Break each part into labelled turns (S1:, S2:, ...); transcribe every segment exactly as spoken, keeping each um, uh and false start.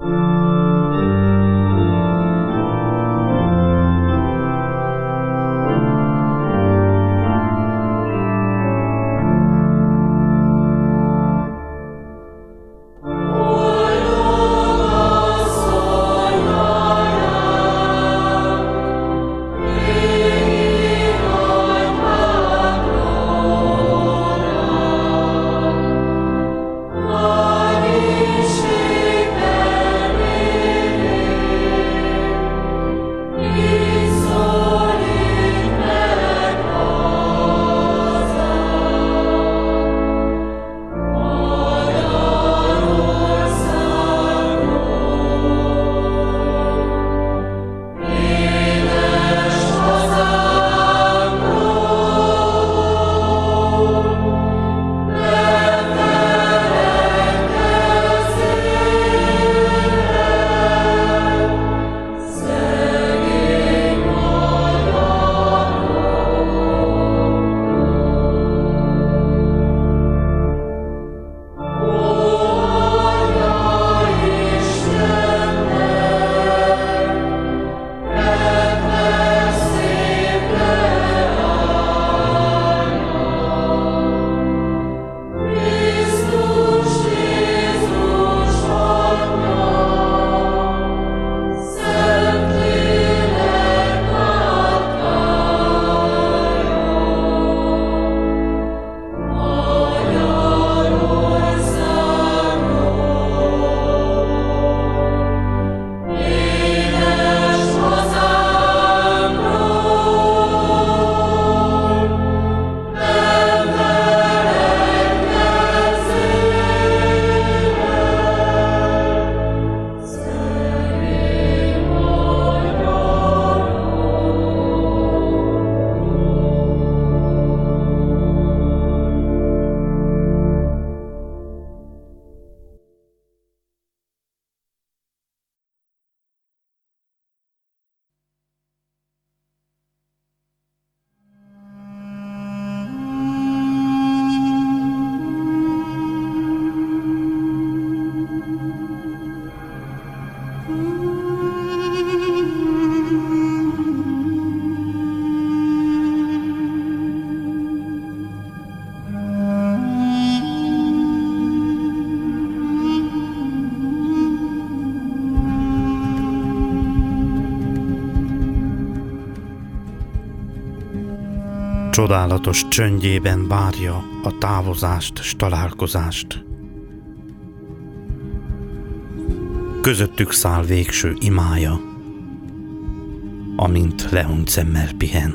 S1: Csodálatos csöndjében várja a távozást s találkozást. Közöttük száll végső imája, amint lehunyt szemmel pihen.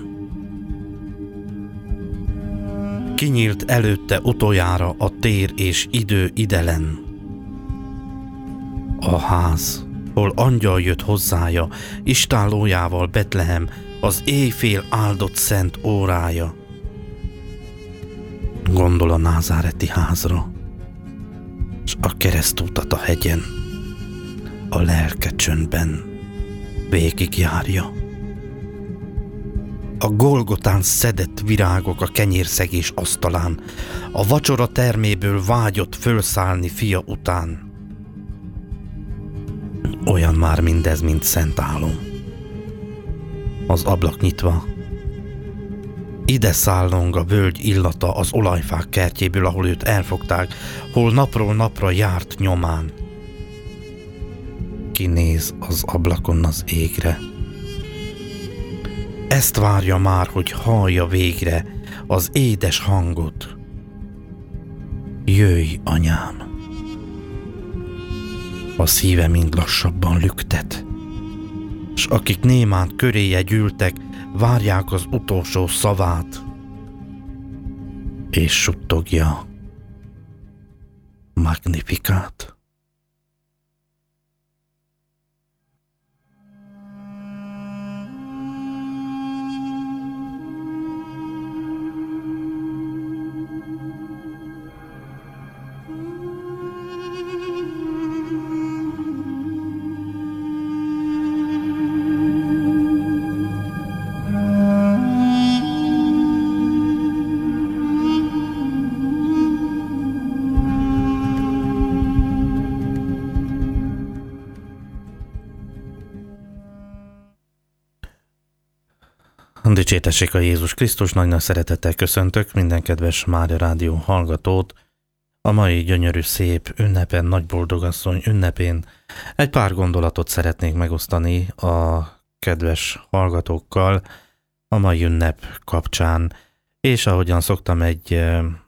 S1: Kinyílt előtte utoljára a tér és idő idelen. A ház, hol angyal jött hozzája, istállójával Betlehem, az éjfél áldott szent órája. Gondol a názáreti házra, s a keresztútat a hegyen, a lelke csöndben végigjárja. A Golgotán szedett virágok a kenyérszegés asztalán, a vacsora terméből vágyott fölszállni fia után. Olyan már mindez, mint szent álom. Az ablak nyitva, ide szállong a völgy illata az olajfák kertjéből, ahol őt elfogták, hol napról napra járt nyomán. Kinéz az ablakon az égre. Ezt várja már, hogy hallja végre az édes hangot. Jöjj, anyám! A szíve mind lassabban lüktet, s akik némán köréje gyűltek, várják az utolsó szavát, és suttogja Magnificat. Dicsértessék a Jézus Krisztus, nagy-nagy szeretettel köszöntök minden kedves Mária Rádió hallgatót. A mai gyönyörű, szép ünnepen, Nagy Boldogasszony ünnepén egy pár gondolatot szeretnék megosztani a kedves hallgatókkal a mai ünnep kapcsán, és ahogyan szoktam, egy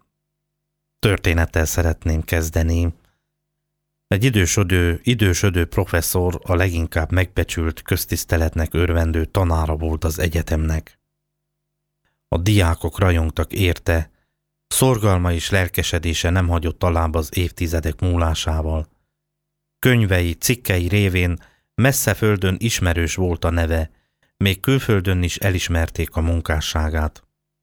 S1: történettel szeretném kezdeni. Egy idősödő, idősödő professzor, a leginkább megbecsült köztiszteletnek örvendő tanára volt az egyetemnek. A diákok rajongtak érte, szorgalma és lelkesedése nem hagyott alább az évtizedek múlásával. Könyvei, cikkei révén messze földön ismerős volt a neve, még külföldön is elismerték a munkásságát.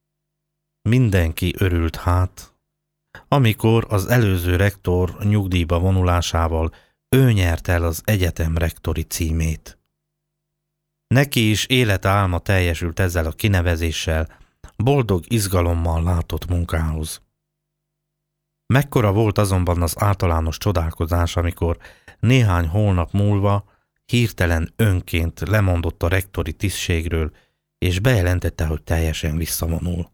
S1: Mindenki örült hát, amikor az előző rektor nyugdíjba vonulásával ő nyert el az egyetem rektori címét. Neki is életálma teljesült ezzel a kinevezéssel, boldog izgalommal látott munkához. Mekkora volt azonban az általános csodálkozás, amikor néhány hónap múlva hirtelen önként lemondott a rektori tisztségről, és bejelentette, hogy teljesen visszavonul.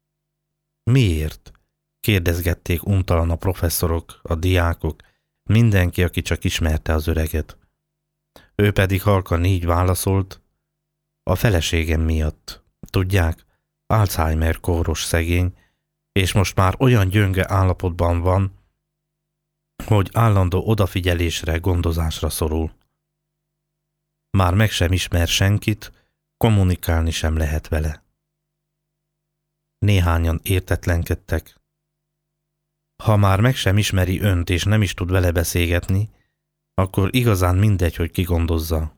S1: Miért? Kérdezgették untalan a professzorok, a diákok, mindenki, aki csak ismerte az öreget. Ő pedig halkan így válaszolt: a feleségem miatt. Tudják, Alzheimer kóros szegény, és most már olyan gyönge állapotban van, hogy állandó odafigyelésre, gondozásra szorul. Már meg sem ismer senkit, kommunikálni sem lehet vele. Néhányan értetlenkedtek. Ha már meg sem ismeri önt, és nem is tud vele beszélgetni, akkor igazán mindegy, hogy ki gondozza.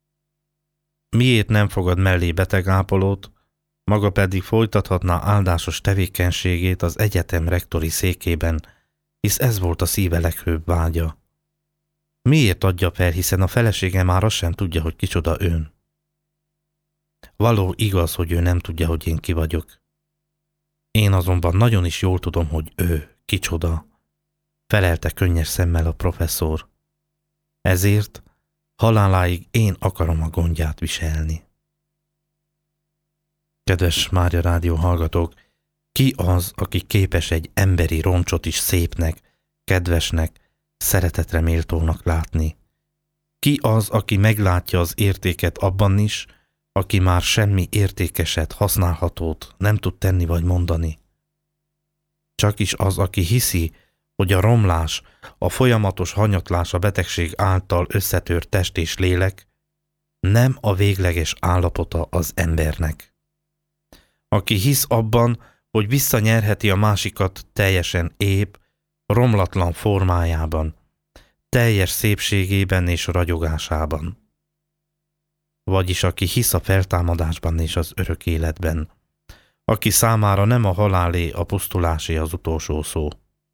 S1: Miért nem fogad mellé betegápolót, maga pedig folytathatná áldásos tevékenységét az egyetem rektori székében, hisz ez volt a szíve leghőbb vágya. Miért adja fel, hiszen a felesége már azt sem tudja, hogy kicsoda ön? Való igaz, hogy ő nem tudja, hogy én ki vagyok. Én azonban nagyon is jól tudom, hogy ő kicsoda, felelte könnyes szemmel a professzor. Ezért haláláig én akarom a gondját viselni. Kedves Mária Rádió hallgatók, ki az, aki képes egy emberi roncsot is szépnek, kedvesnek, szeretetre méltónak látni? Ki az, aki meglátja az értéket abban is, aki már semmi értékeset, használhatót nem tud tenni vagy mondani? Csak is az, aki hiszi, hogy a romlás, a folyamatos hanyatlás a betegség által összetört test és lélek nem a végleges állapota az embernek. Aki hisz abban, hogy visszanyerheti a másikat teljesen épp, romlatlan formájában, teljes szépségében és ragyogásában. Vagyis aki hisz a feltámadásban és az örök életben, aki számára nem a halálé, a pusztulásé az utolsó szó.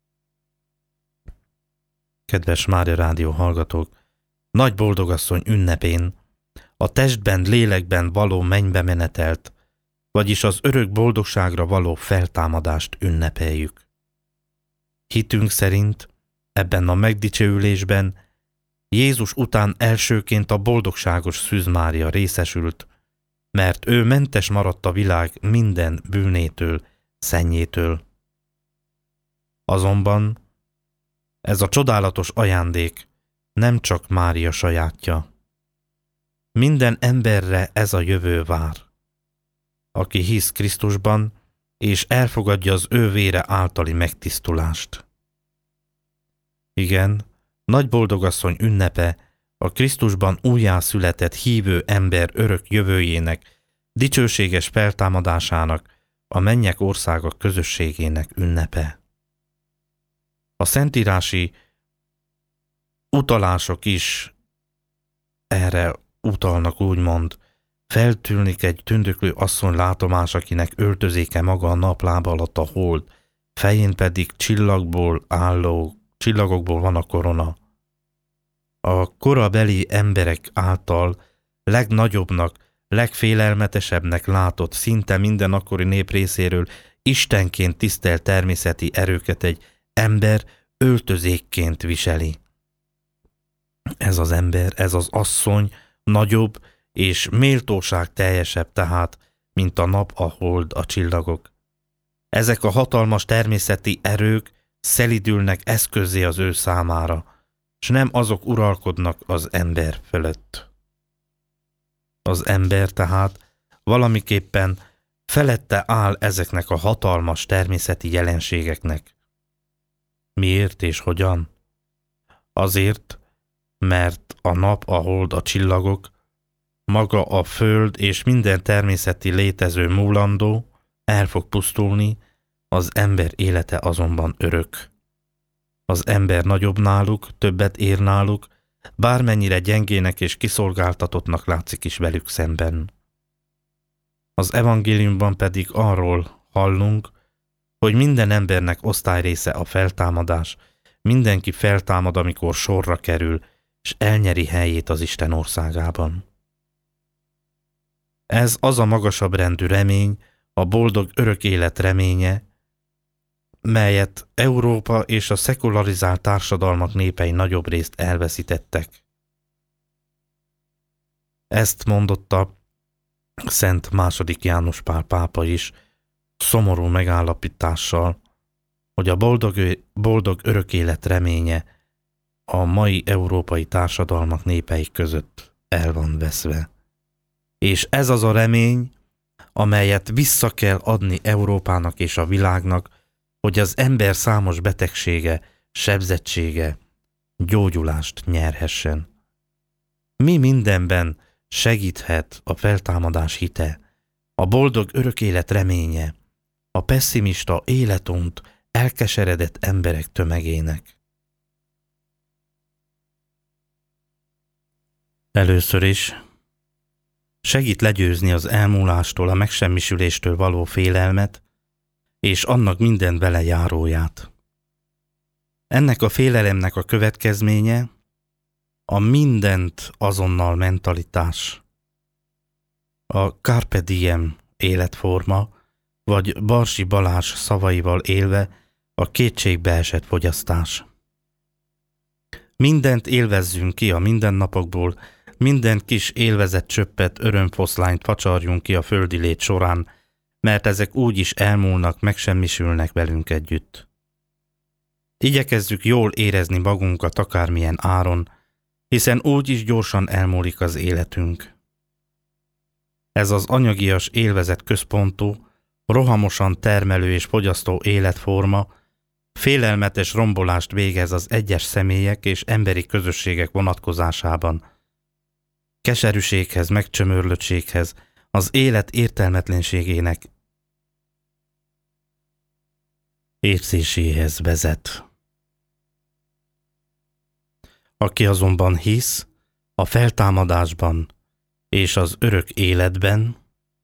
S1: Kedves Mária Rádió hallgatók, Nagy Boldogasszony ünnepén a testben, lélekben való mennybe menetelt, vagyis az örök boldogságra való feltámadást ünnepeljük. Hitünk szerint ebben a megdicsőülésben Jézus után elsőként a boldogságos Szűz Mária részesült, mert ő mentes maradt a világ minden bűnétől, szennyétől. Azonban ez a csodálatos ajándék nem csak Mária sajátja. Minden emberre ez a jövő vár, aki hisz Krisztusban, és elfogadja az ő vére általi megtisztulást. Igen, Nagy Boldogasszony ünnepe a Krisztusban újjászületett hívő ember örök jövőjének, dicsőséges feltámadásának, a mennyek országa közösségének ünnepe. A szentírási utalások is erre utalnak, úgymond. Feltűnik egy tündöklő asszony látomás, akinek öltözéke maga a naplába alatt a hold, fején pedig csillagból álló, csillagokból van a korona. A korabeli emberek által legnagyobbnak, legfélelmetesebbnek látott, szinte minden akkori nép részéről istenként tisztelt természeti erőket egy ember öltözékként viseli. Ez az ember, ez az asszony nagyobb és méltóság teljesebb, tehát mint a nap, a hold, a csillagok. Ezek a hatalmas természeti erők szelidülnek eszközzé az ő számára, s nem azok uralkodnak az ember fölött. Az ember tehát valamiképpen felette áll ezeknek a hatalmas természeti jelenségeknek. Miért és hogyan? Azért, mert a nap, a hold, a csillagok, maga a föld és minden természeti létező múlandó el fog pusztulni, az ember élete azonban örök. Az ember nagyobb náluk, többet ér náluk, bármennyire gyengének és kiszolgáltatottnak látszik is velük szemben. Az evangéliumban pedig arról hallunk, hogy minden embernek osztályrésze a feltámadás, mindenki feltámad, amikor sorra kerül, és elnyeri helyét az Isten országában. Ez az a magasabb rendű remény, a boldog örök élet reménye, melyet Európa és a szekularizált társadalmak népei nagyobb részt elveszítettek. Ezt mondotta Szent második János Pál pápa is, szomorú megállapítással, hogy a boldog, boldog örök élet reménye a mai európai társadalmak népei között el van veszve. És ez az a remény, amelyet vissza kell adni Európának és a világnak, hogy az ember számos betegsége, sebzettsége gyógyulást nyerhessen. Mi mindenben segíthet a feltámadás hite, a boldog örök élet reménye, a pesszimista, életunt, elkeseredett emberek tömegének? Először is segít legyőzni az elmúlástól, a megsemmisüléstől való félelmet, és annak minden vele járóját. Ennek a félelemnek a következménye a mindent azonnal mentalitás, a carpe diem életforma, vagy Barsi Balázs szavaival élve a kétségbeesett fogyasztás. Mindent élvezzünk ki a mindennapokból, minden kis élvezett csöppet, örömfoszlányt facsarjunk ki a földi lét során, mert ezek úgy is elmúlnak, megsemmisülnek velünk együtt. Igyekezzük jól érezni magunkat akármilyen áron, hiszen úgy is gyorsan elmúlik az életünk. Ez az anyagias élvezet központú, rohamosan termelő és fogyasztó életforma félelmetes rombolást végez az egyes személyek és emberi közösségek vonatkozásában. Keserűséghez, megcsömörlöttséghez, az élet értelmetlenségének érzéséhez vezet. Aki azonban hisz a feltámadásban és az örök életben,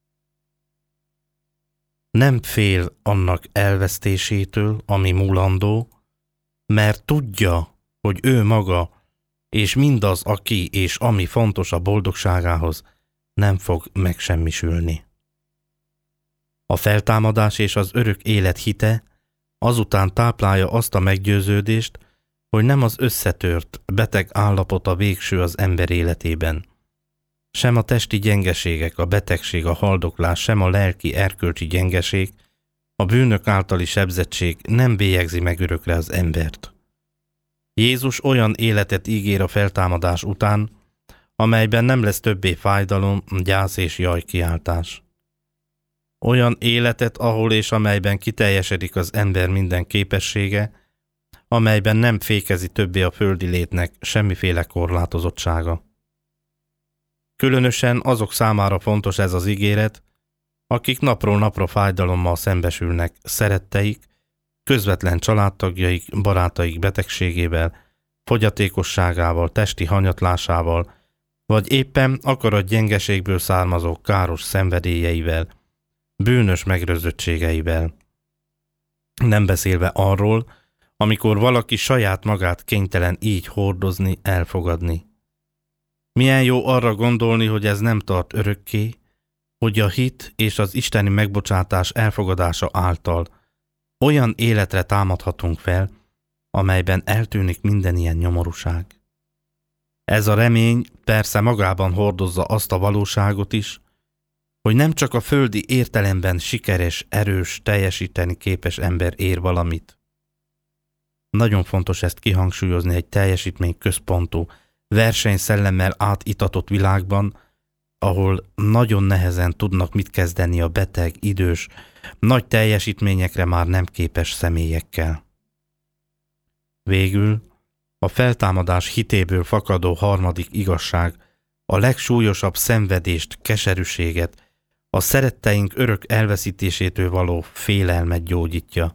S1: nem fél annak elvesztésétől, ami múlandó, mert tudja, hogy ő maga és mindaz, aki és ami fontos a boldogságához, nem fog megsemmisülni. A feltámadás és az örök élet hite azután táplálja azt a meggyőződést, hogy nem az összetört, beteg állapot a végső az ember életében. Sem a testi gyengeségek, a betegség, a haldoklás, sem a lelki, erkölcsi gyengeség, a bűnök általi sebzettség nem bélyegzi meg örökre az embert. Jézus olyan életet ígér a feltámadás után, amelyben nem lesz többé fájdalom, gyász és jajkiáltás. Olyan életet, ahol és amelyben kiteljesedik az ember minden képessége, amelyben nem fékezi többé a földi létnek semmiféle korlátozottsága. Különösen azok számára fontos ez az ígéret, akik napról napra fájdalommal szembesülnek szeretteik, közvetlen családtagjaik, barátaik betegségével, fogyatékosságával, testi hanyatlásával, vagy éppen akarat gyengeségből származó káros szenvedélyeivel, bűnös megrözöttségeivel. Nem beszélve arról, amikor valaki saját magát kénytelen így hordozni, elfogadni. Milyen jó arra gondolni, hogy ez nem tart örökké, hogy a hit és az isteni megbocsátás elfogadása által olyan életre támadhatunk fel, amelyben eltűnik minden ilyen nyomorúság. Ez a remény persze magában hordozza azt a valóságot is, hogy nem csak a földi értelemben sikeres, erős, teljesíteni képes ember ér valamit. Nagyon fontos ezt kihangsúlyozni egy teljesítményközpontú, versenyszellemmel átitatott világban, ahol nagyon nehezen tudnak mit kezdeni a beteg, idős, nagy teljesítményekre már nem képes személyekkel. Végül a feltámadás hitéből fakadó harmadik igazság a legsúlyosabb szenvedést, keserűséget, a szeretteink örök elveszítésétől való félelmet gyógyítja.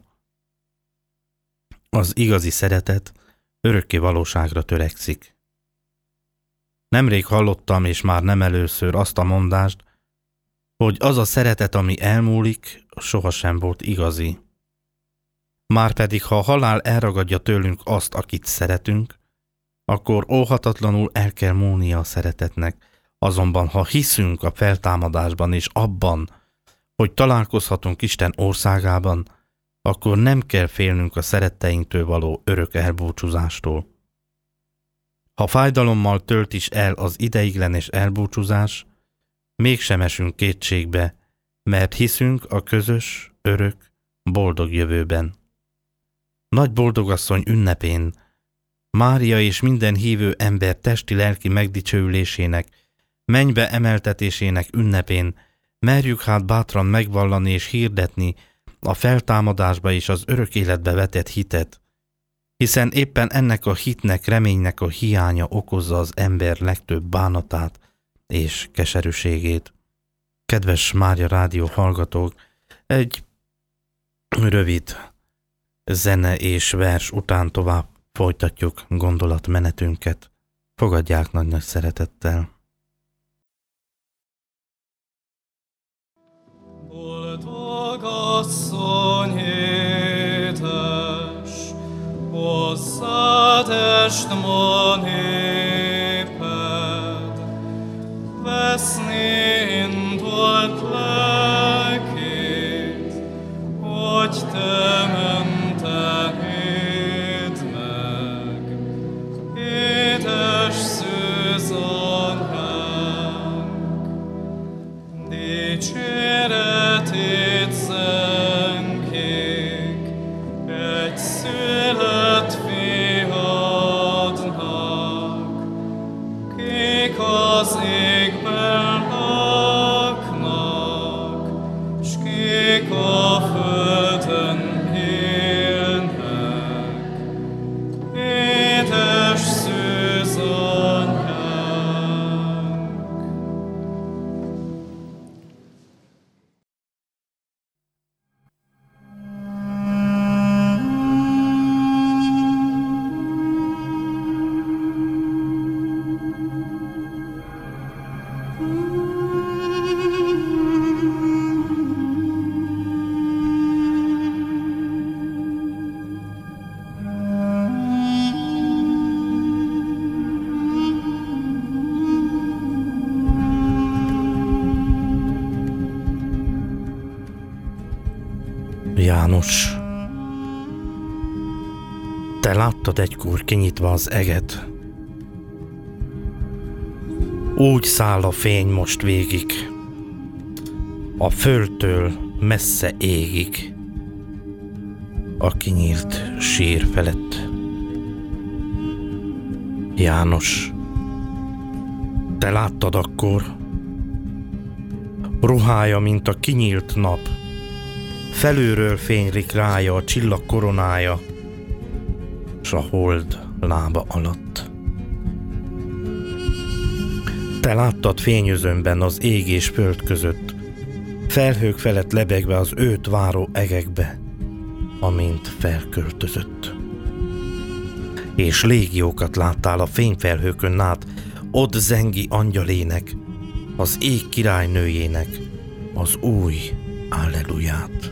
S1: Az igazi szeretet örökké valóságra törekszik. Nemrég hallottam, és már nem először azt a mondást, hogy az a szeretet, ami elmúlik, sohasem volt igazi. Márpedig, ha a halál elragadja tőlünk azt, akit szeretünk, akkor óhatatlanul el kell múlnia a szeretetnek. Azonban, ha hiszünk a feltámadásban és abban, hogy találkozhatunk Isten országában, akkor nem kell félnünk a szeretteinktől való örök elbúcsúzástól. Ha fájdalommal tölt is el az ideiglenes elbúcsúzás, mégsem esünk kétségbe, mert hiszünk a közös, örök, boldog jövőben. Nagy boldogasszony ünnepén, Mária és minden hívő ember testi-lelki megdicsőülésének, mennybe emeltetésének ünnepén merjük hát bátran megvallani és hirdetni a feltámadásba és az örök életbe vetett hitet, hiszen éppen ennek a hitnek, reménynek a hiánya okozza az ember legtöbb bánatát és keserűségét. Kedves Mária Rádió hallgatók, egy rövid zene és vers után tovább folytatjuk gondolatmenetünket. Fogadják nagy-nagy szeretettel.
S2: Boldog asszony édes, hozzád est ma néped, veszni indult lelkét, hogy te mentenéd meg. Édes szűz anyánk, dicséretét zengék, egy szület fiadnak, kik az égben laknak, s kik a földön élnek. Édes szűz anyánk.
S1: János, te láttad egykor kinyitva az eget, úgy száll a fény most végig, a földtől messze égig, a kinyílt sír felett. János, te láttad akkor, ruhája, mint a kinyílt nap, felülről fénylik rája a csillag koronája, s a hold lába alatt. Te láttad fényözömben az ég és föld között, felhők felett lebegve az őt váró egekbe, amint felköltözött. És légiókat láttál a fényfelhőkön át, ott zengi angyalének, az ég királynőjének, az új alleluját.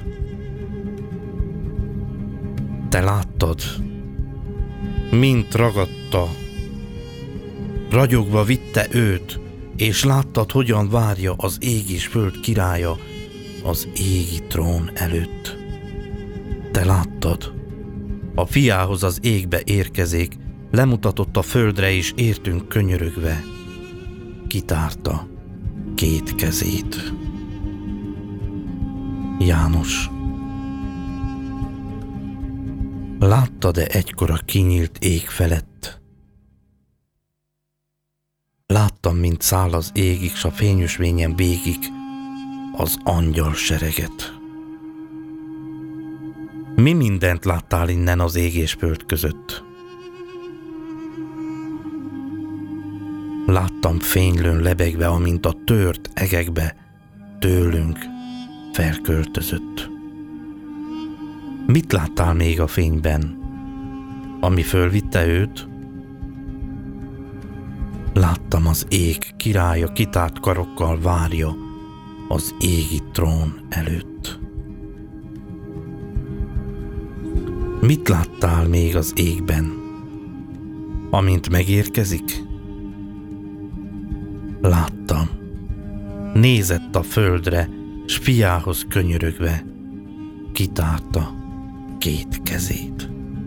S1: Te láttad, mint ragadta, ragyogva vitte őt, és láttad, hogyan várja az ég és föld királya az égi trón előtt. Te láttad, a fiához az égbe érkezik, lemutatott a földre, és értünk könyörögve, kitárta két kezét. János. Láttad-e egykor a kinyílt ég felett? Láttam, mint száll az égig, s a fényösvényen végig az angyal sereget. Mi mindent láttál innen az ég és föld között? Láttam fénylőn lebegve, amint a tört egekbe tőlünk felköltözött. Mit láttál még a fényben, ami fölvitte őt? Láttam, az ég királya kitárt karokkal várja az égi trón előtt. Mit láttál még az égben, amint megérkezik? Láttam. Nézett a földre, s fiához könyörögve kitárta két kezét.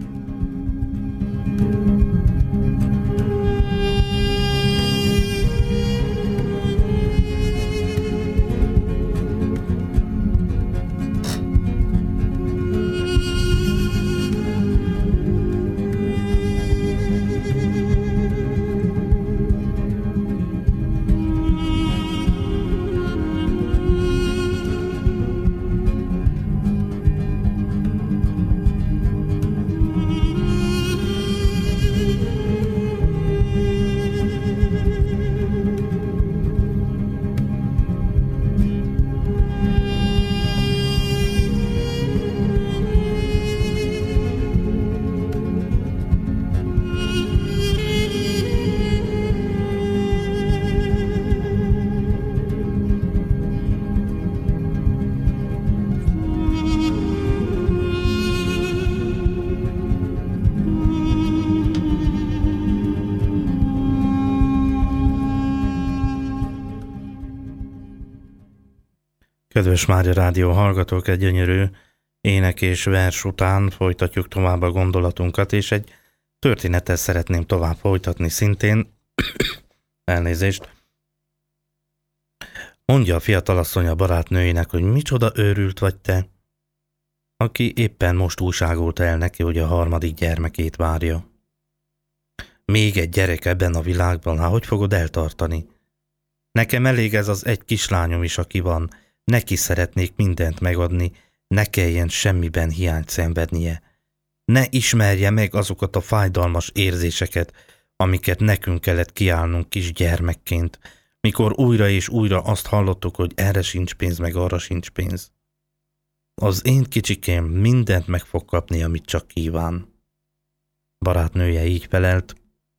S1: Kedves Mária Rádió hallgatók, egy gyönyörű ének és vers után folytatjuk tovább a gondolatunkat, és egy történetet szeretném tovább folytatni szintén. Elnézést. Mondja a fiatalasszony a barátnőjének, hogy micsoda őrült vagy te, aki éppen most újságolt el neki, hogy a harmadik gyermekét várja. Még egy gyerek ebben a világban, hát hogy fogod eltartani? Nekem elég ez az egy kislányom is, aki van. Neki szeretnék mindent megadni, ne kelljen semmiben hiányt szenvednie. Ne ismerje meg azokat a fájdalmas érzéseket, amiket nekünk kellett kiállnunk kisgyermekként, mikor újra és újra azt hallottuk, hogy erre sincs pénz, meg arra sincs pénz. Az én kicsikém mindent meg fog kapni, amit csak kíván. Barátnője így felelt.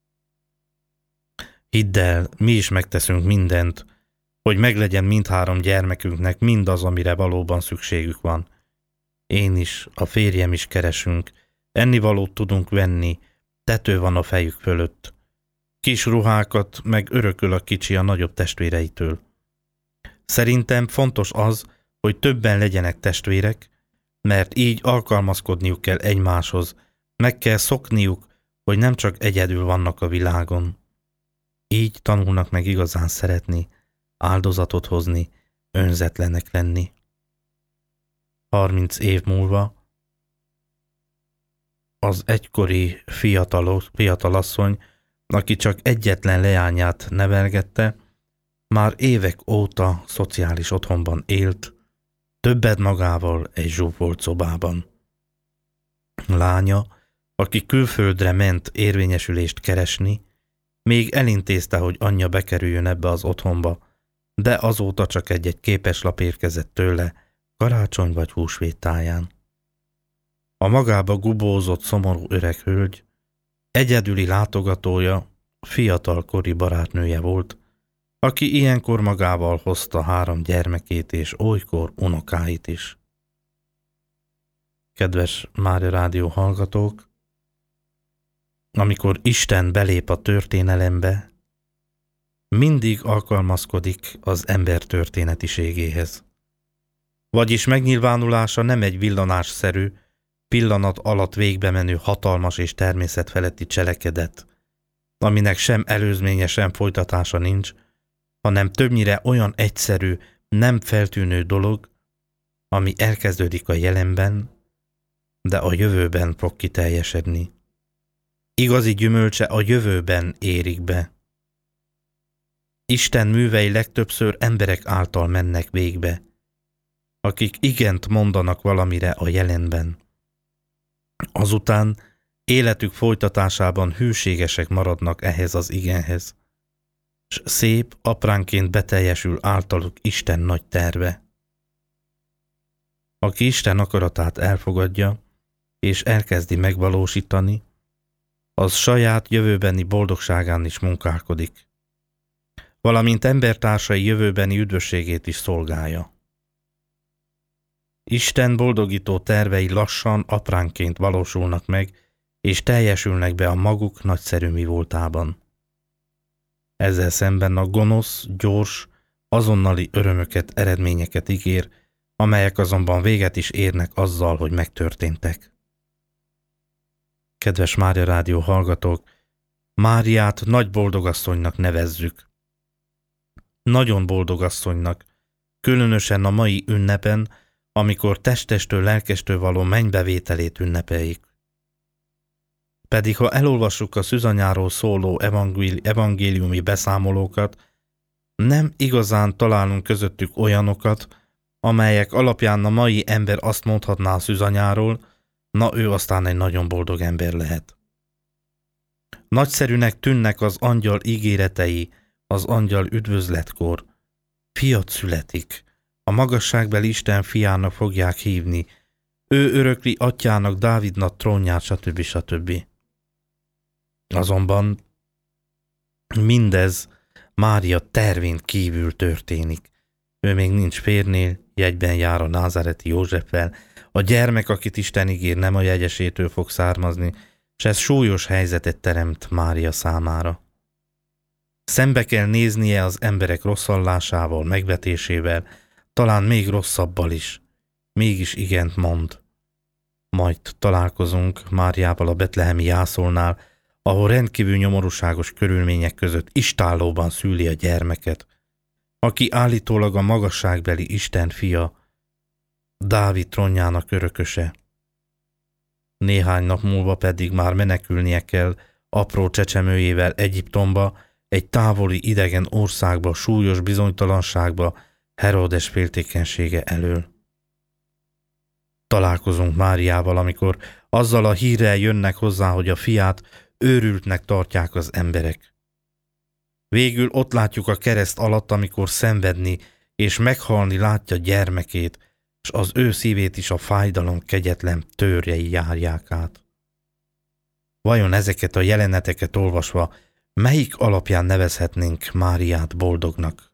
S1: Hidd el, mi is megteszünk mindent, hogy meglegyen mindhárom gyermekünknek mindaz, amire valóban szükségük van. Én is, a férjem is keresünk, ennivalót tudunk venni, tető van a fejük fölött. Kis ruhákat meg örököl a kicsi a nagyobb testvéreitől. Szerintem fontos az, hogy többen legyenek testvérek, mert így alkalmazkodniuk kell egymáshoz, meg kell szokniuk, hogy nem csak egyedül vannak a világon. Így tanulnak meg igazán szeretni, áldozatot hozni, önzetlenek lenni. Harminc év múlva az egykori fiatalos, fiatalasszony, aki csak egyetlen leányát nevelgette, már évek óta szociális otthonban élt, többet magával egy zsúfolt szobában. Lánya, aki külföldre ment érvényesülést keresni, még elintézte, hogy anyja bekerüljön ebbe az otthonba, de azóta csak egy-egy képeslap érkezett tőle, karácsony vagy húsvét táján. A magába gubózott szomorú öreg hölgy, egyedüli látogatója, fiatalkori barátnője volt, aki ilyenkor magával hozta három gyermekét és olykor unokáit is. Kedves Mária Rádió hallgatók, amikor Isten belép a történelembe, mindig alkalmazkodik az ember történetiségéhez. Vagyis megnyilvánulása nem egy villanásszerű, pillanat alatt végbe menő hatalmas és természetfeletti cselekedet, aminek sem előzménye, sem folytatása nincs, hanem többnyire olyan egyszerű, nem feltűnő dolog, ami elkezdődik a jelenben, de a jövőben fog kiteljesedni. Igazi gyümölcse a jövőben érik be. Isten művei legtöbbször emberek által mennek végbe, akik igent mondanak valamire a jelenben. Azután életük folytatásában hűségesek maradnak ehhez az igenhez, s szép, apránként beteljesül általuk Isten nagy terve. Aki Isten akaratát elfogadja, és elkezdi megvalósítani, az saját jövőbeni boldogságán is munkálkodik, valamint embertársai jövőbeni üdvösségét is szolgálja. Isten boldogító tervei lassan, apránként valósulnak meg, és teljesülnek be a maguk nagyszerű mi voltában. Ezzel szemben a gonosz, gyors, azonnali örömöket, eredményeket ígér, amelyek azonban véget is érnek azzal, hogy megtörténtek. Kedves Mária Rádió hallgatók, Máriát nagy boldogasszonynak nevezzük. Nagyon boldogasszonynak, különösen a mai ünnepen, amikor testestől, lelkestől való mennybevételét ünnepeljük. Pedig ha elolvassuk a szűzanyáról szóló evangéli, evangéliumi beszámolókat, nem igazán találunk közöttük olyanokat, amelyek alapján a mai ember azt mondhatná a szűzanyáról, na ő aztán egy nagyon boldog ember lehet. Nagyszerűnek tűnnek az angyal ígéretei, az angyal üdvözletkor. Fiat születik, a magasságbeli Isten fiának fogják hívni, ő örökli atyának, Dávidnak trónját, stb. stb. Azonban mindez Mária tervén kívül történik. Ő még nincs férnél, jegyben jár a názáreti Józseffel, a gyermek, akit Isten ígér, nem a jegyesétől fog származni, s ez súlyos helyzetet teremt Mária számára. Szembe kell néznie az emberek rosszallásával, megvetésével, talán még rosszabbal is. Mégis igent mond. Majd találkozunk Máriával a betlehemi jászolnál, ahol rendkívül nyomorúságos körülmények között istállóban szüli a gyermeket, aki állítólag a magasságbeli Isten fia, Dávid trónjának örököse. Néhány nap múlva pedig már menekülnie kell apró csecsemőjével Egyiptomba, egy távoli idegen országba, súlyos bizonytalanságba, Heródes féltékenysége elől. Találkozunk Máriával, amikor azzal a hírrel jönnek hozzá, hogy a fiát őrültnek tartják az emberek. Végül ott látjuk a kereszt alatt, amikor szenvedni és meghalni látja gyermekét, s az ő szívét is a fájdalom kegyetlen törjei járják át. Vajon ezeket a jeleneteket olvasva melyik alapján nevezhetnénk Máriát boldognak?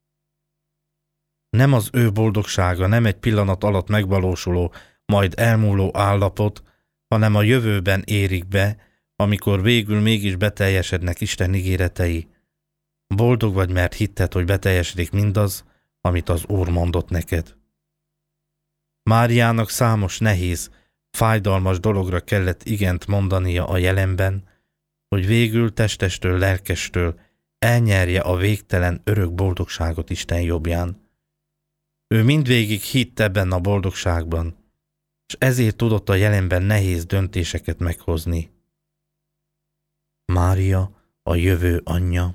S1: Nem az ő boldogsága, nem egy pillanat alatt megvalósuló, majd elmúló állapot, hanem a jövőben érik be, amikor végül mégis beteljesednek Isten ígéretei. Boldog vagy, mert hitted, hogy beteljesedik mindaz, amit az Úr mondott neked. Máriának számos nehéz, fájdalmas dologra kellett igent mondania a jelenben, hogy végül testestől, lelkestől elnyerje a végtelen örök boldogságot Isten jobbján. Ő mindvégig hitt ebben a boldogságban, és ezért tudott a jelenben nehéz döntéseket meghozni. Mária, a jövő anyja.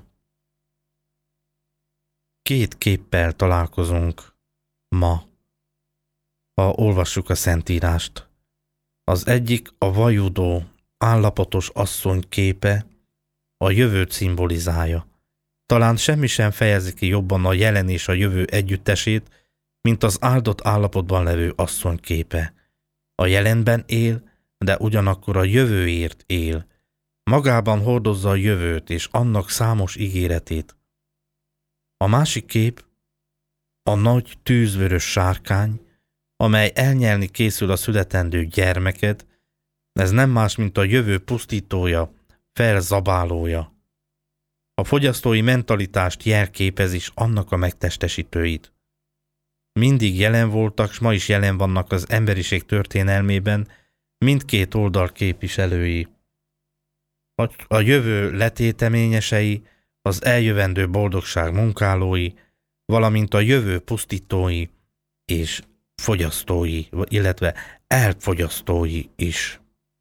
S1: Két képpel találkozunk ma, ha olvassuk a Szentírást. Az egyik a vajudó, állapotos asszony képe, a jövőt szimbolizálja. Talán semmi sem fejezi ki jobban a jelen és a jövő együttesét, mint az áldott állapotban levő asszony képe. A jelenben él, de ugyanakkor a jövőért él. Magában hordozza a jövőt és annak számos ígéretét. A másik kép a nagy tűzvörös sárkány, amely elnyelni készül a születendő gyermeket, ez nem más, mint a jövő pusztítója, felzabálója. A fogyasztói mentalitást jelképez is annak a megtestesítőit. Mindig jelen voltak, s ma is jelen vannak az emberiség történelmében mindkét oldal képviselői. A jövő letéteményesei, az eljövendő boldogság munkálói, valamint a jövő pusztítói és fogyasztói, illetve elfogyasztói is.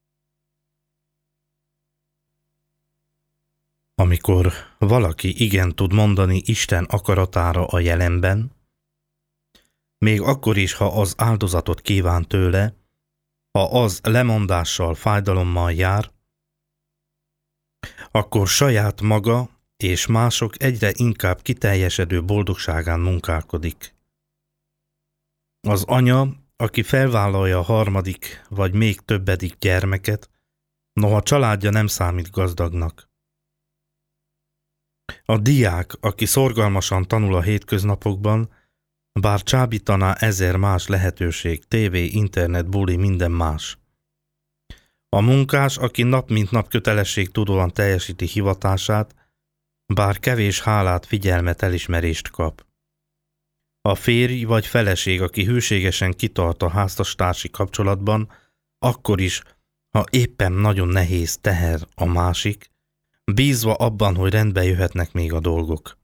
S1: Amikor valaki igen tud mondani Isten akaratára a jelenben, még akkor is, ha az áldozatot kíván tőle, ha az lemondással, fájdalommal jár, akkor saját maga és mások egyre inkább kiteljesedő boldogságán munkálkodik. Az anya, aki felvállalja a harmadik vagy még többedik gyermeket, noha családja nem számít gazdagnak. A diák, aki szorgalmasan tanul a hétköznapokban, bár csábítaná ezer más lehetőség, tévé, internet, buli, minden más. A munkás, aki nap mint nap kötelességtudóan teljesíti hivatását, bár kevés hálát, figyelmet, elismerést kap. A férj vagy feleség, aki hűségesen kitart a házastársi kapcsolatban, akkor is, ha éppen nagyon nehéz teher a másik, bízva abban, hogy rendbe jöhetnek még a dolgok.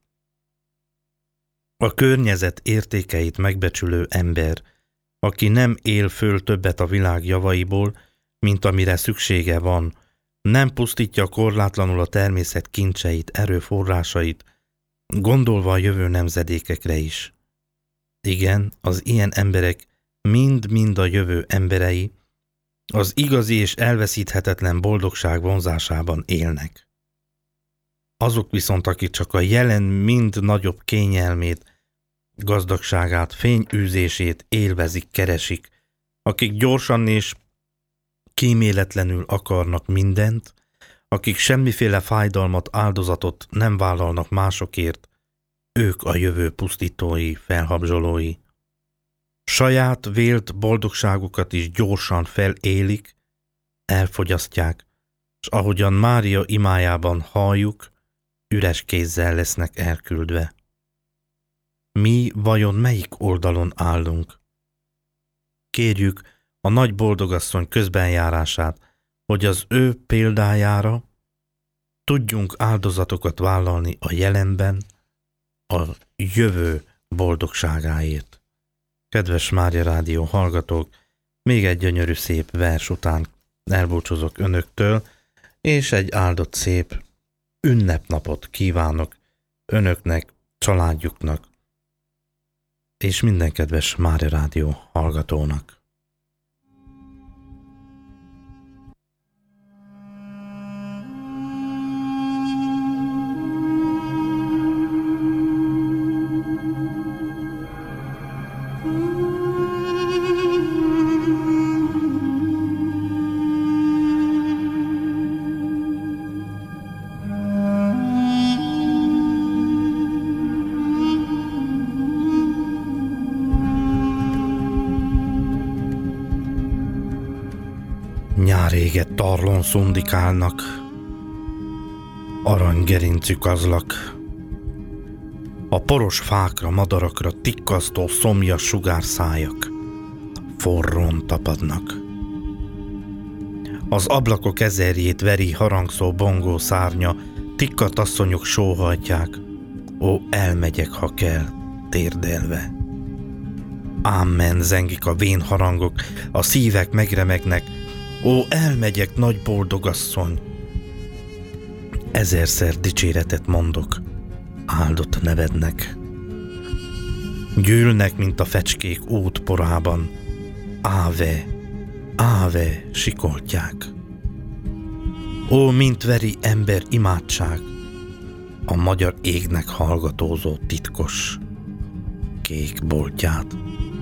S1: A környezet értékeit megbecsülő ember, aki nem él föl többet a világ javaiból, mint amire szüksége van, nem pusztítja korlátlanul a természet kincseit, erőforrásait, gondolva a jövő nemzedékekre is. Igen, az ilyen emberek mind-mind a jövő emberei, az igazi és elveszíthetetlen boldogság vonzásában élnek. Azok viszont, akik csak a jelen mind nagyobb kényelmét, gazdagságát, fényűzését élvezik, keresik, akik gyorsan és kíméletlenül akarnak mindent, akik semmiféle fájdalmat, áldozatot nem vállalnak másokért, ők a jövő pusztítói, felhabzsolói. Saját vélt boldogságukat is gyorsan felélik, elfogyasztják, és ahogyan Mária imájában halljuk, üres kézzel lesznek elküldve. Mi vajon melyik oldalon állunk? Kérjük a nagy boldogasszony közbenjárását, hogy az ő példájára tudjunk áldozatokat vállalni a jelenben, a jövő boldogságáért. Kedves Mária Rádió hallgatók, még egy gyönyörű szép vers után elbúcsúzok önöktől, és egy áldott szép ünnepnapot kívánok önöknek, családjuknak, és minden kedves Mária Rádió hallgatónak. Nyáréget tarlon szundikálnak, aranygerincű kazlak, a poros fákra, madarakra tikkasztó szomjas sugárszájak forrón tapadnak. Az ablakok ezerjét veri harangszó bongó szárnya, tikkat asszonyok sóhajtják, ó, elmegyek, ha kell, térdelve. Ámen, zengik a vén harangok, a szívek megremegnek, ó, elmegyek, nagy boldogasszony! Ezerszer dicséretet mondok, áldott nevednek. Gyűlnek, mint a fecskék útporában, áve, áve sikoltják. Ó, mint veri ember imádság, a magyar égnek hallgatózó titkos kék boltját.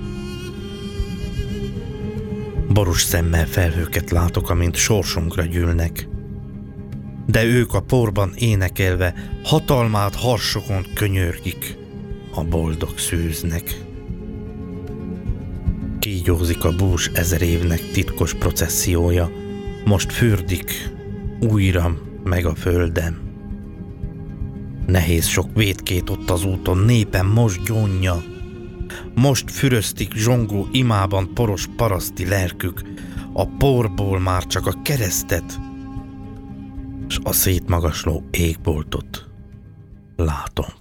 S1: Boros szemmel felhőket látok, amint sorsunkra gyűlnek, de ők a porban énekelve hatalmát harsokon könyörgik, a boldog szűznek. Kígyózik a bús ezer évnek titkos processziója, most fürdik újra meg a földem. Nehéz sok vétkét ott az úton, népem most gyónja, most füröztik zsongó imában poros paraszti lelkük, a porból már csak a keresztet, s a szétmagasló égboltot látom.